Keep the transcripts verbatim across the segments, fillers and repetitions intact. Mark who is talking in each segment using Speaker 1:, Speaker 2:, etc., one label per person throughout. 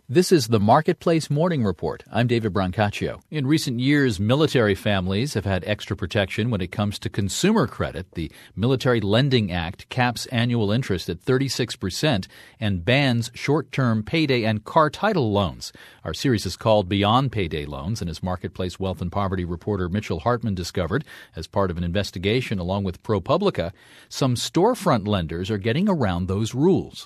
Speaker 1: This is the Marketplace Morning Report. I'm David Brancaccio. In recent years, military families have had extra protection when it comes to consumer credit. The Military Lending Act caps annual interest at thirty-six percent and bans short-term payday and car title loans. Our series is called Beyond Payday Loans, and as Marketplace Wealth and Poverty reporter Mitchell Hartman discovered, as part of an investigation along with ProPublica, some storefront lenders are getting around those rules.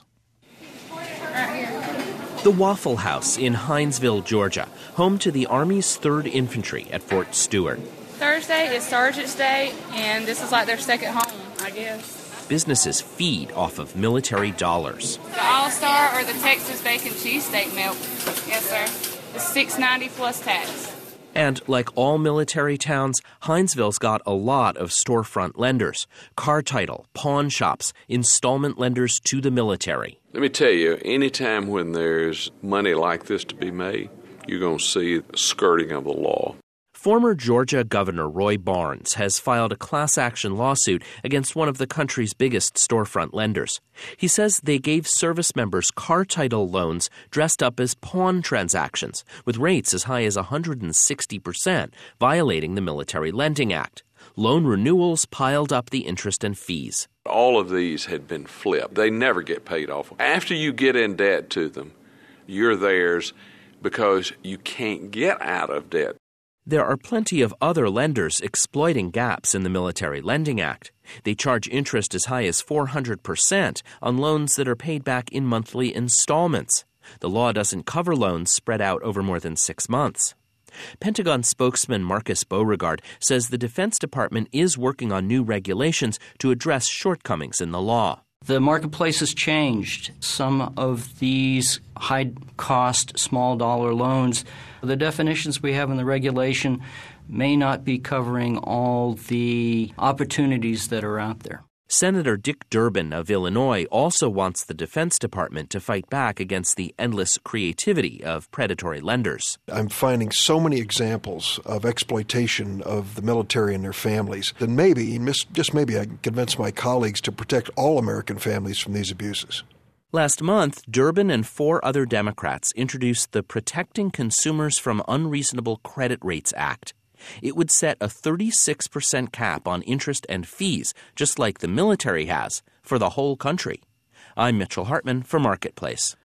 Speaker 2: The Waffle House in Hinesville, Georgia, home to the Army's third Infantry at Fort Stewart.
Speaker 3: Thursday is Sergeant's Day, and this is like their second home, I guess.
Speaker 2: Businesses feed off of military dollars.
Speaker 3: The All-Star or the Texas Bacon Cheesesteak Milk. Yes, sir. It's six ninety plus tax.
Speaker 2: And like all military towns, Hinesville's got a lot of storefront lenders, car title, pawn shops, installment lenders to the military.
Speaker 4: Let me tell you, anytime when there's money like this to be made, you're going to see skirting of the law.
Speaker 2: Former Georgia Governor Roy Barnes has filed a class action lawsuit against one of the country's biggest storefront lenders. He says they gave service members car title loans dressed up as pawn transactions, with rates as high as one hundred sixty percent, violating the Military Lending Act. Loan renewals piled up the interest and fees.
Speaker 4: All of these had been flipped. They never get paid off. After you get in debt to them, you're theirs because you can't get out of debt.
Speaker 2: There are plenty of other lenders exploiting gaps in the Military Lending Act. They charge interest as high as four hundred percent on loans that are paid back in monthly installments. The law doesn't cover loans spread out over more than six months. Pentagon spokesman Marcus Beauregard says the Defense Department is working on new regulations to address shortcomings in the law.
Speaker 5: The marketplace has changed. Some of these high-cost, small-dollar loans, the definitions we have in the regulation may not be covering all the opportunities that are out there.
Speaker 2: Senator Dick Durbin of Illinois also wants the Defense Department to fight back against the endless creativity of predatory lenders.
Speaker 6: I'm finding so many examples of exploitation of the military and their families that maybe, just maybe, I can convince my colleagues to protect all American families from these abuses.
Speaker 2: Last month, Durbin and four other Democrats introduced the Protecting Consumers from Unreasonable Credit Rates Act. It would set a thirty-six percent cap on interest and fees, just like the military has, for the whole country. I'm Mitchell Hartman for Marketplace.